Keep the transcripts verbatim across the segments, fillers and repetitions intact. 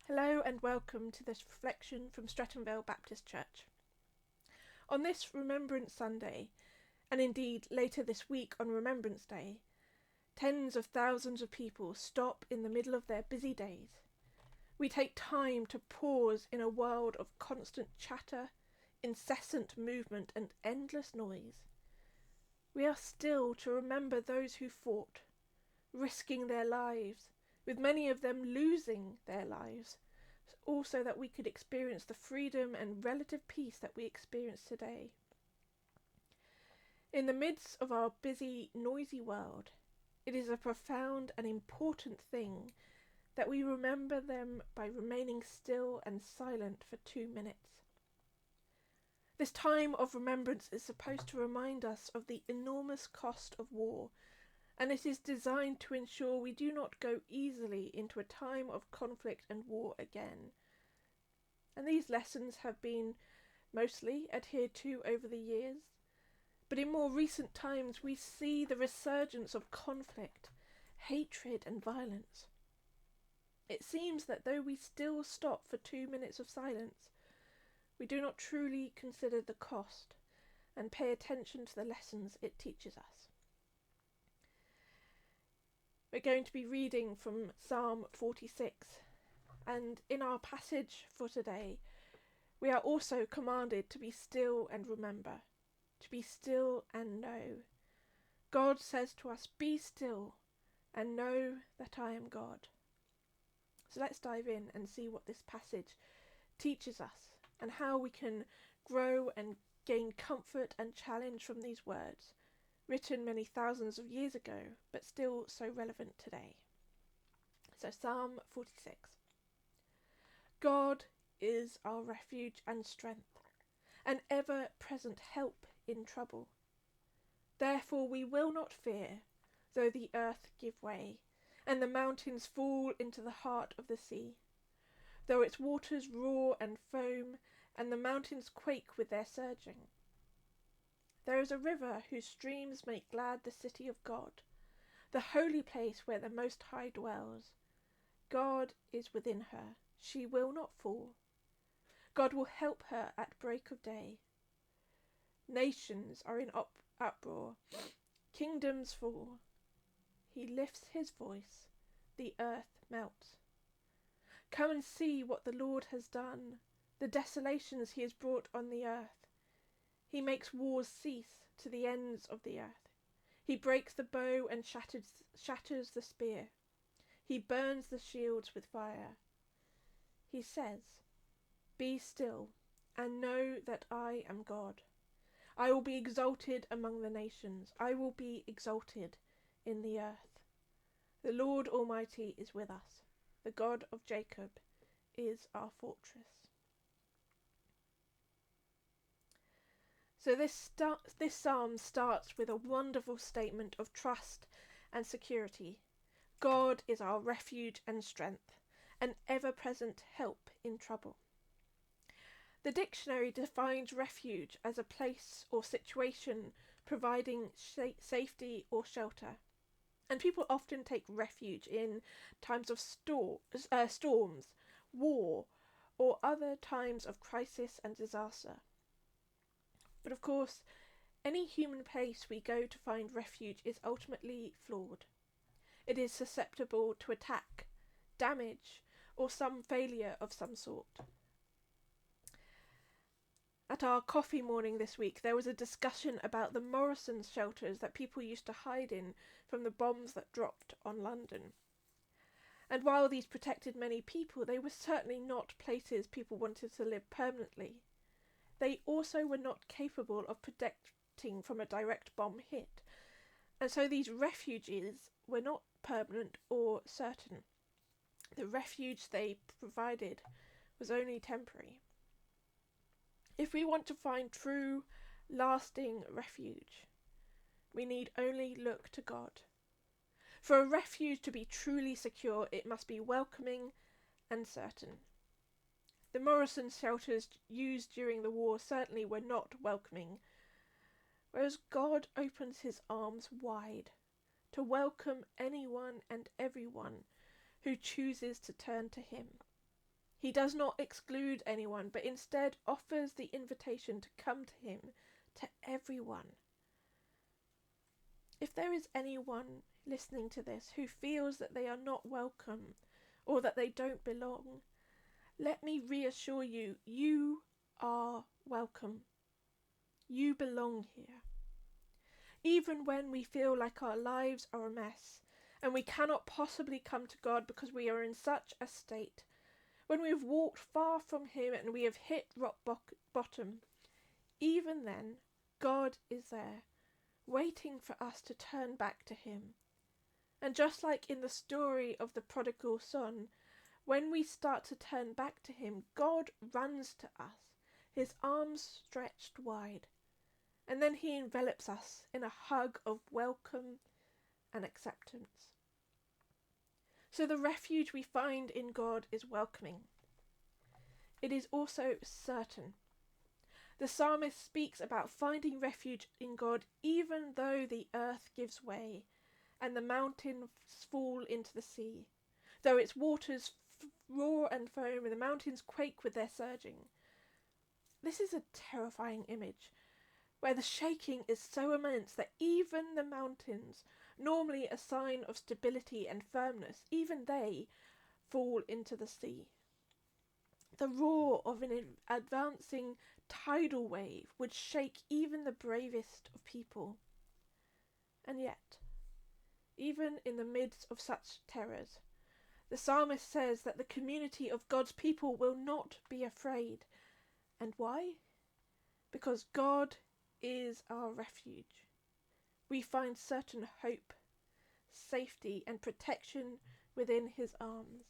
Hello and welcome to this reflection from Streatham Vale Baptist Church. On this Remembrance Sunday, and indeed later this week on Remembrance Day, tens of thousands of people stop in the middle of their busy days. We take time to pause in a world of constant chatter, incessant movement and endless noise. We are still to remember those who fought, risking their lives, with many of them losing their lives, also that we could experience the freedom and relative peace that we experience today. In the midst of our busy, noisy world, it is a profound and important thing that we remember them by remaining still and silent for two minutes. This time of remembrance is supposed to remind us of the enormous cost of war, and it is designed to ensure we do not go easily into a time of conflict and war again. And these lessons have been mostly adhered to over the years, but in more recent times we see the resurgence of conflict, hatred and violence. It seems that though we still stop for two minutes of silence, we do not truly consider the cost and pay attention to the lessons it teaches us. We're going to be reading from Psalm forty-six, and in our passage for today, we are also commanded to be still and remember, to be still and know. God says to us, "Be still and know that I am God." So let's dive in and see what this passage teaches us and how we can grow and gain comfort and challenge from these words, written many thousands of years ago, but still so relevant today. So Psalm forty-six. God is our refuge and strength, an ever-present help in trouble. Therefore we will not fear, though the earth give way, and the mountains fall into the heart of the sea, though its waters roar and foam, and the mountains quake with their surging. There is a river whose streams make glad the city of God, the holy place where the Most High dwells. God is within her, she will not fall. God will help her at break of day. Nations are in up- uproar, kingdoms fall. He lifts his voice, the earth melts. Come and see what the Lord has done, the desolations he has brought on the earth. He makes wars cease to the ends of the earth. He breaks the bow and shatters, shatters the spear. He burns the shields with fire. He says, "Be still and know that I am God. I will be exalted among the nations. I will be exalted in the earth. The Lord Almighty is with us. The God of Jacob is our fortress." So this start, this psalm starts with a wonderful statement of trust and security. God is our refuge and strength, an ever-present help in trouble. The dictionary defines refuge as a place or situation providing sh- safety or shelter. And people often take refuge in times of stor- uh, storms, war, or other times of crisis and disaster. But of course, any human place we go to find refuge is ultimately flawed. It is susceptible to attack, damage, or some failure of some sort. At our coffee morning this week, there was a discussion about the Morrison shelters that people used to hide in from the bombs that dropped on London. And while these protected many people, they were certainly not places people wanted to live permanently. They also were not capable of protecting from a direct bomb hit, and so these refuges were not permanent or certain. The refuge they provided was only temporary. If we want to find true, lasting refuge, we need only look to God. For a refuge to be truly secure, it must be welcoming and certain. The Morrison shelters used during the war certainly were not welcoming, whereas God opens his arms wide to welcome anyone and everyone who chooses to turn to him. He does not exclude anyone, but instead offers the invitation to come to him, to everyone. If there is anyone listening to this who feels that they are not welcome or that they don't belong, let me reassure you, you are welcome. You belong here. Even when we feel like our lives are a mess and we cannot possibly come to God because we are in such a state, when we have walked far from him and we have hit rock bo- bottom, even then, God is there, waiting for us to turn back to him. And just like in the story of the prodigal son, when we start to turn back to him, God runs to us, his arms stretched wide, and then he envelops us in a hug of welcome and acceptance. So the refuge we find in God is welcoming. It is also certain. The psalmist speaks about finding refuge in God even though the earth gives way and the mountains fall into the sea, though its waters f- roar and foam and the mountains quake with their surging. This is a terrifying image, where the shaking is so immense that even the mountains, normally a sign of stability and firmness, even they fall into the sea. The roar of an advancing tidal wave would shake even the bravest of people. And yet, even in the midst of such terrors, the psalmist says that the community of God's people will not be afraid. And why? Because God is our refuge. We find certain hope, safety, and protection within his arms.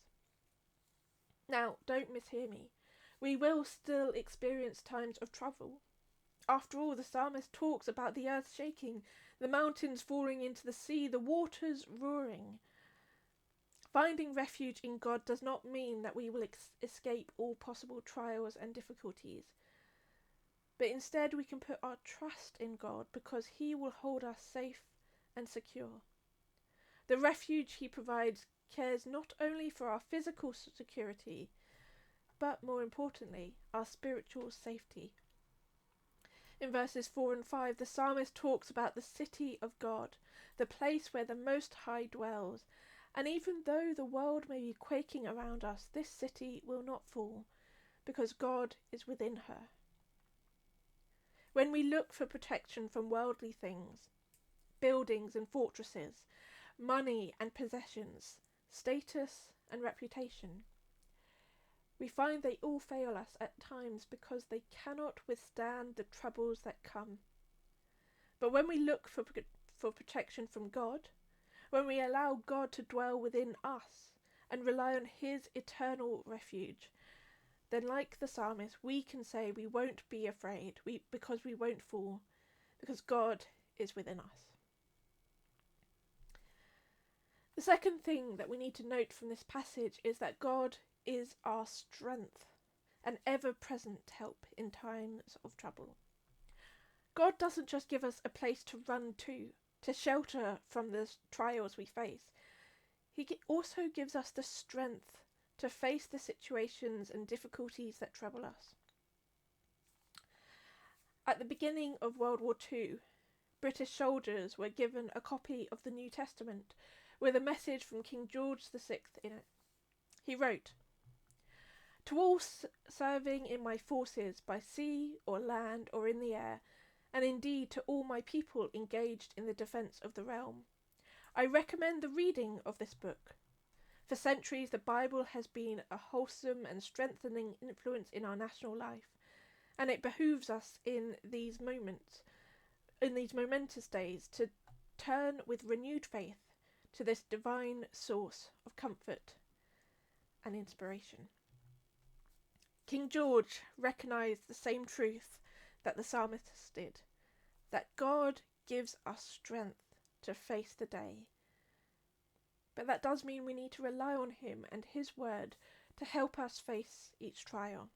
Now, don't mishear me. We will still experience times of trouble. After all, the psalmist talks about the earth shaking, the mountains falling into the sea, the waters roaring. Finding refuge in God does not mean that we will ex- escape all possible trials and difficulties. But instead we can put our trust in God because he will hold us safe and secure. The refuge he provides cares not only for our physical security, but more importantly, our spiritual safety. In verses four and five, the psalmist talks about the city of God, the place where the Most High dwells. And even though the world may be quaking around us, this city will not fall, because God is within her. When we look for protection from worldly things, buildings and fortresses, money and possessions, status and reputation, we find they all fail us at times because they cannot withstand the troubles that come. But when we look for, for protection from God, when we allow God to dwell within us and rely on his eternal refuge, then like the psalmist, we can say we won't be afraid we, because we won't fall, because God is within us. The second thing that we need to note from this passage is that God is our strength, an ever-present help in times of trouble. God doesn't just give us a place to run to, to shelter from the trials we face. He also gives us the strength to face the situations and difficulties that trouble us. At the beginning of World War Two, British soldiers were given a copy of the New Testament with a message from King George the Sixth in it. He wrote, "To all s- serving in my forces by sea or land or in the air, and indeed to all my people engaged in the defence of the realm, I recommend the reading of this book. For centuries, the Bible has been a wholesome and strengthening influence in our national life, and it behooves us in these moments, in these momentous days, to turn with renewed faith to this divine source of comfort and inspiration." King George recognised the same truth that the psalmist did, that God gives us strength to face the day. But that does mean we need to rely on him and his word to help us face each trial.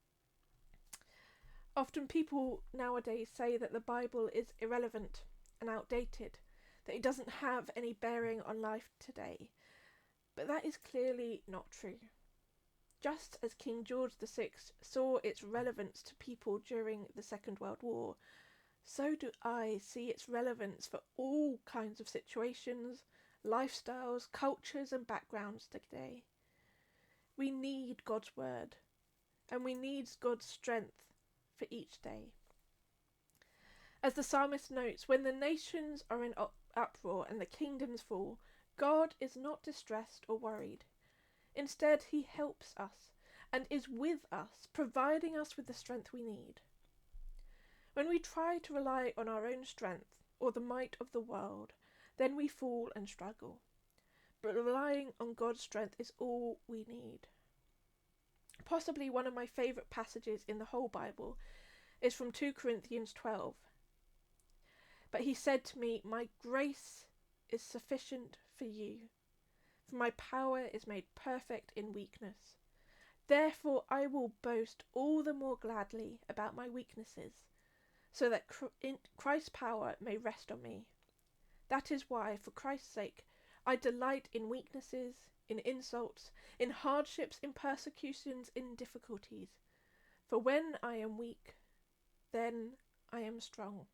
Often people nowadays say that the Bible is irrelevant and outdated, that it doesn't have any bearing on life today. But that is clearly not true. just as King George the Sixth saw its relevance to people during the Second World War, so do I see its relevance for all kinds of situations, lifestyles, cultures and backgrounds today. We need God's word, and we need God's strength for each day. As the psalmist notes, when the nations are in uproar and the kingdoms fall, God is not distressed or worried. Instead, he helps us and is with us, providing us with the strength we need. When we try to rely on our own strength or the might of the world, then we fall and struggle. But relying on God's strength is all we need. Possibly one of my favourite passages in the whole Bible is from Second Corinthians twelve. But he said to me, "My grace is sufficient for you, for my power is made perfect in weakness. Therefore I will boast all the more gladly about my weaknesses, so that Christ's power may rest on me. That is why, for Christ's sake, I delight in weaknesses, in insults, in hardships, in persecutions, in difficulties. For when I am weak, then I am strong."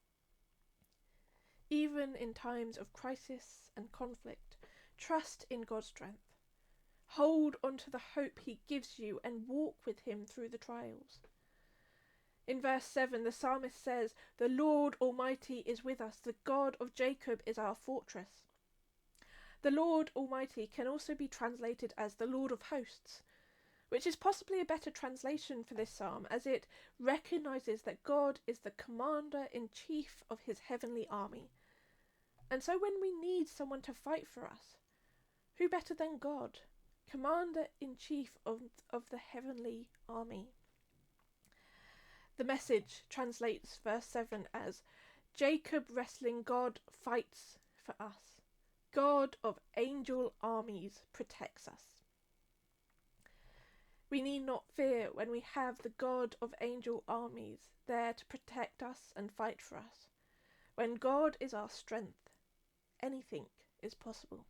Even in times of crisis and conflict, trust in God's strength. Hold on to the hope he gives you and walk with him through the trials. In verse seven, the psalmist says, "The Lord Almighty is with us. The God of Jacob is our fortress." The Lord Almighty can also be translated as the Lord of Hosts, which is possibly a better translation for this psalm, as it recognises that God is the commander-in-chief of his heavenly army. And so when we need someone to fight for us, who better than God, commander-in-chief of, of the heavenly army? The Message translates verse seven as, "Jacob wrestling God fights for us. God of angel armies protects us." We need not fear when we have the God of angel armies there to protect us and fight for us. When God is our strength, anything is possible.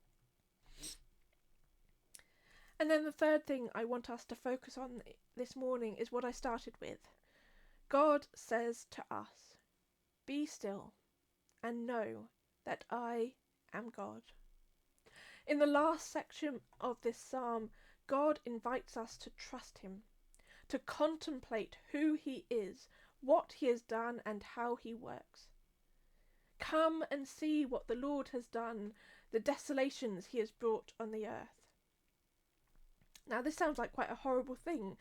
And then the third thing I want us to focus on this morning is what I started with. God says to us, "Be still and know that I am God." In the last section of this psalm, God invites us to trust him, to contemplate who he is, what he has done and how he works. Come and see what the Lord has done, the desolations he has brought on the earth. Now this sounds like quite a horrible thing.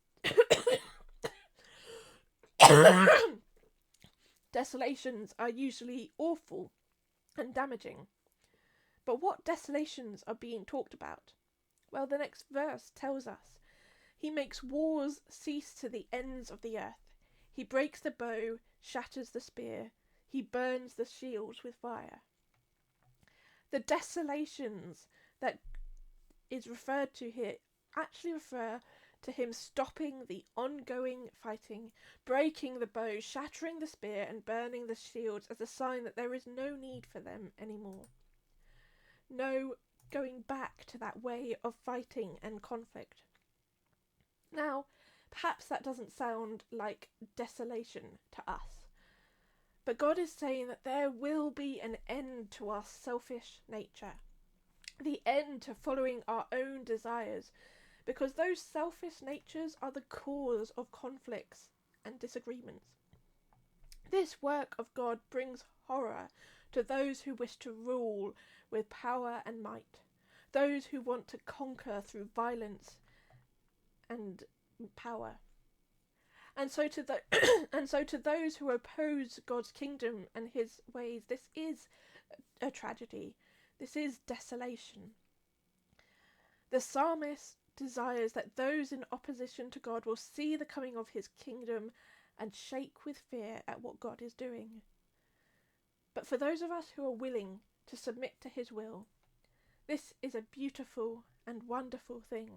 Desolations are usually awful and damaging. But what desolations are being talked about? Well, the next verse tells us. He makes wars cease to the ends of the earth. He breaks the bow, shatters the spear. He burns the shields with fire. The desolations that is referred to here actually refer to him stopping the ongoing fighting, breaking the bow, shattering the spear and burning the shields as a sign that there is no need for them anymore. No going back to that way of fighting and conflict. Now, perhaps that doesn't sound like desolation to us, but God is saying that there will be an end to our selfish nature, the end to following our own desires, because those selfish natures are the cause of conflicts and disagreements. This work of God brings horror to those who wish to rule with power and might, those who want to conquer through violence and power. And so to the and so to those who oppose God's kingdom and his ways, this is a tragedy. This is desolation. The psalmist desires that those in opposition to God will see the coming of his kingdom and shake with fear at what God is doing. But for those of us who are willing to submit to his will, this is a beautiful and wonderful thing.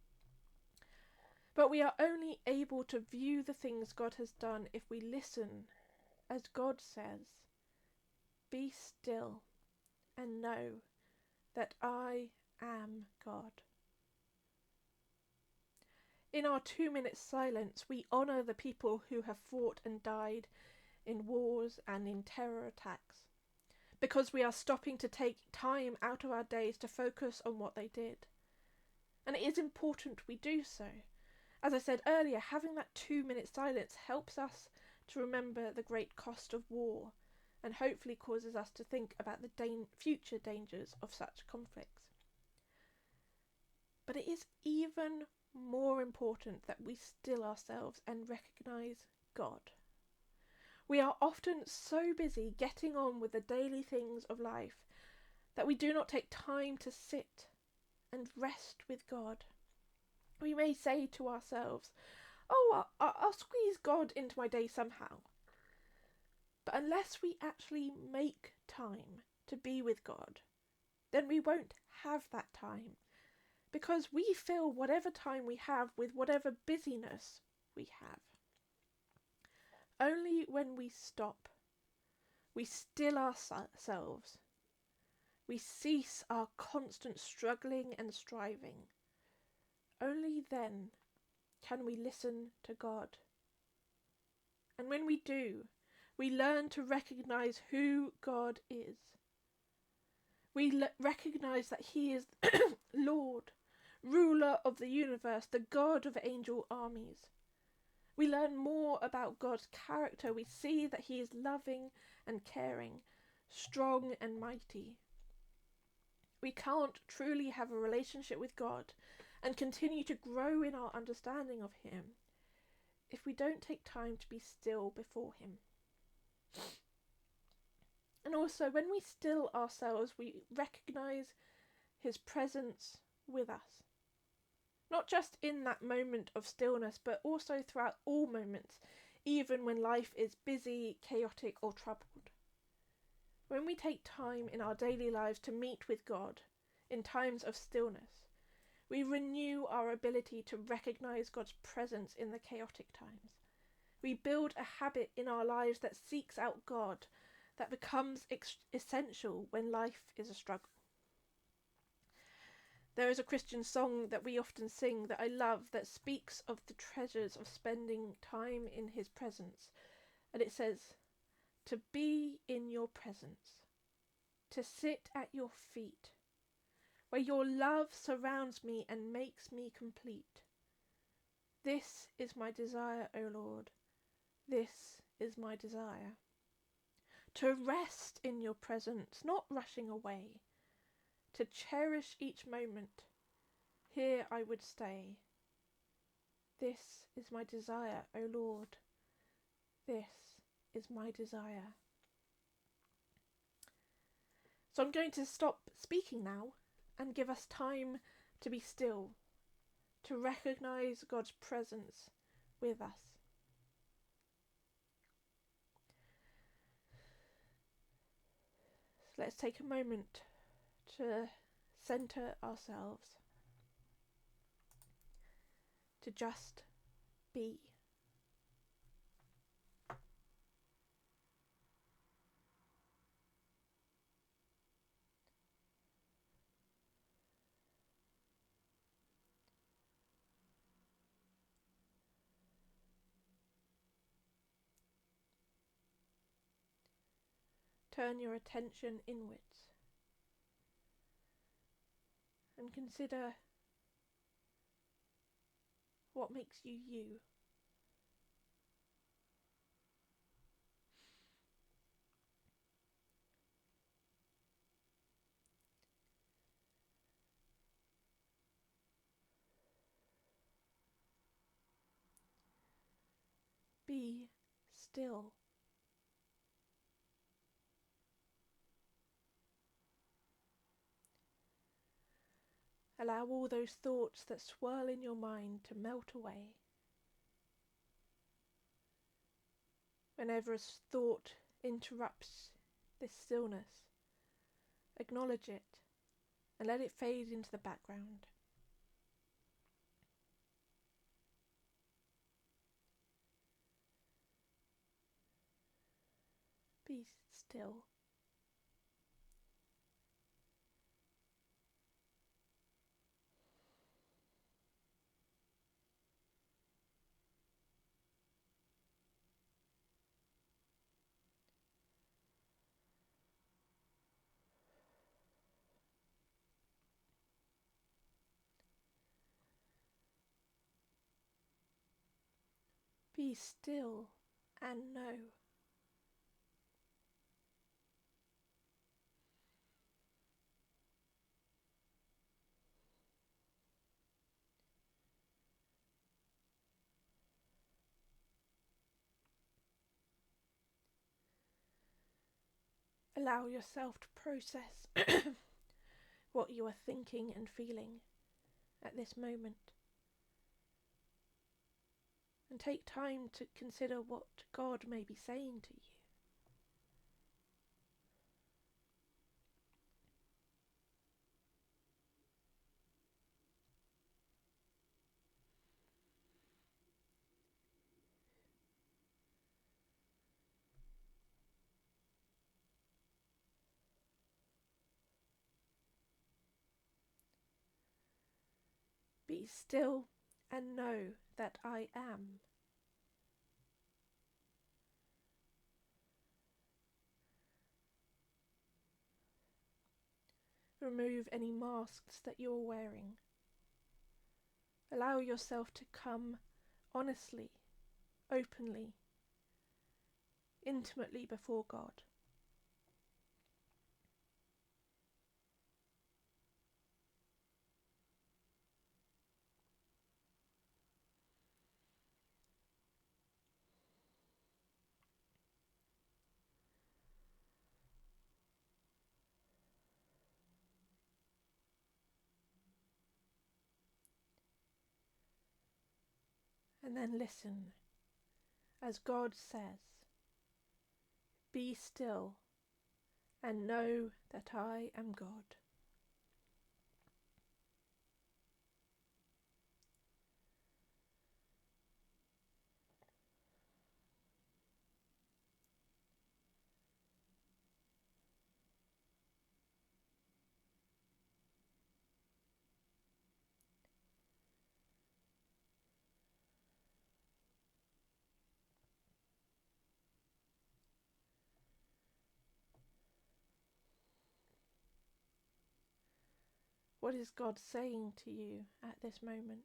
But we are only able to view the things God has done if we listen, as God says, "Be still and know that I am God." In our two minutes silence, we honour the people who have fought and died in wars and in terror attacks, because we are stopping to take time out of our days to focus on what they did. And it is important we do so. As I said earlier, having that two minute silence helps us to remember the great cost of war, and hopefully causes us to think about the da- future dangers of such conflicts. But it is even more important that we still ourselves and recognise God. We are often so busy getting on with the daily things of life that we do not take time to sit and rest with God. We may say to ourselves, oh, I'll, I'll squeeze God into my day somehow. But unless we actually make time to be with God, then we won't have that time, because we fill whatever time we have with whatever busyness we have. Only when we stop, we still ourselves, we cease our constant struggling and striving, only then can we listen to God. And when we do, we learn to recognise who God is. We le- recognise that He is Lord, ruler of the universe, the God of angel armies. We learn more about God's character. We see that He is loving and caring, strong and mighty. We can't truly have a relationship with God and continue to grow in our understanding of Him if we don't take time to be still before Him. And also, when we still ourselves, we recognise His presence with us. Not just in that moment of stillness, but also throughout all moments, even when life is busy, chaotic, or troubled. When we take time in our daily lives to meet with God in times of stillness, we renew our ability to recognise God's presence in the chaotic times. We build a habit in our lives that seeks out God, that becomes ex- essential when life is a struggle. There is a Christian song that we often sing that I love that speaks of the treasures of spending time in His presence. And it says, to be in your presence, to sit at your feet, where your love surrounds me and makes me complete. This is my desire, O Lord, this is my desire. To rest in your presence, not rushing away, to cherish each moment, here I would stay. This is my desire, O Lord, this is my desire. So I'm going to stop speaking now and give us time to be still, to recognise God's presence with us. So let's take a moment to centre ourselves, to just be. Turn your attention inwards and consider what makes you you. Be still. Allow all those thoughts that swirl in your mind to melt away. Whenever a thought interrupts this stillness, acknowledge it and let it fade into the background. Be still. Be still and know. Allow yourself to process what you are thinking and feeling at this moment. And take time to consider what God may be saying to you. Be still and know that I am. Remove any masks that you're wearing. Allow yourself to come honestly, openly, intimately before God. And then listen as God says, "Be still and know that I am God." What is God saying to you at this moment?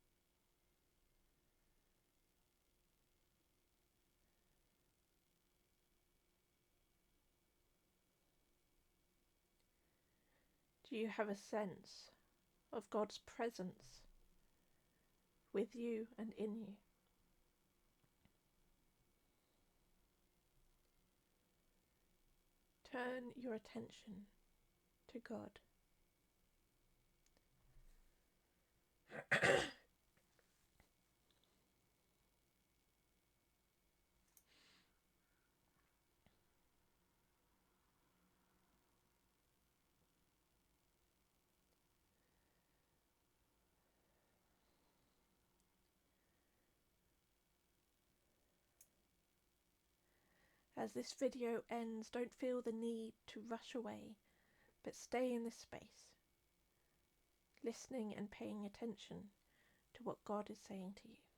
Do you have a sense of God's presence with you and in you? Turn your attention to God. As this video ends, don't feel the need to rush away, but stay in this space, listening and paying attention to what God is saying to you.